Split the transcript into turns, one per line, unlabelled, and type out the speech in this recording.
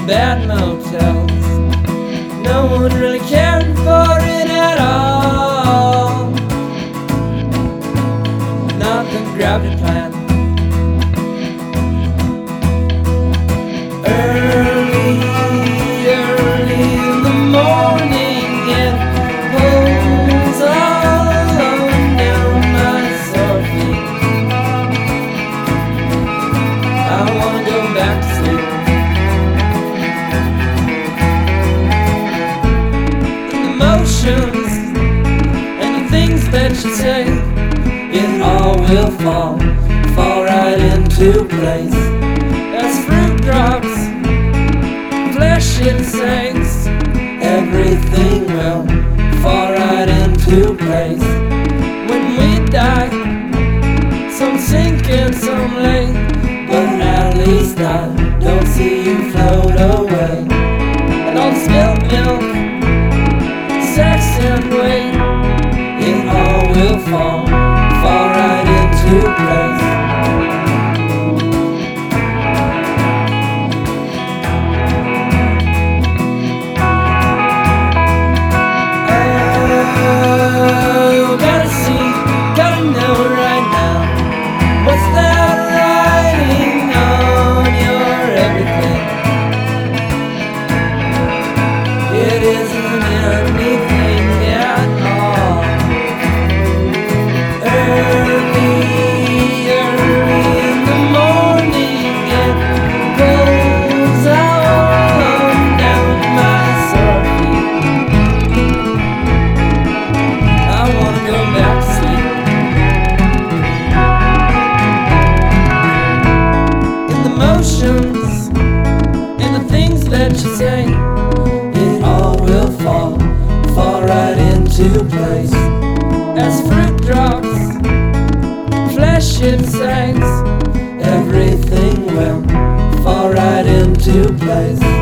bad motels. No one really cared for it at all. Nothing grabbed a plan. Early in the morning, it pulls all alone down my sore feet. I wanna go back to sleep. Emotions and the things that you say, it all will fall right into place. As fruit drops, flesh it sinks, everything will fall right into place. When we die, some sink and some lay, but at least I don't see you float away. And all the spilled milk, sex and weight, it all will fall right into place. Oh, gotta see, gotta know right now, what's that writing on your everything? It isn't anything at all. Early in the morning, it pulls all down my sore feet. I wanna go back to sleep. In the motions and the things that you say, it all will fall right into place. As fruit drops, flesh it sinks, everything will fall right into place.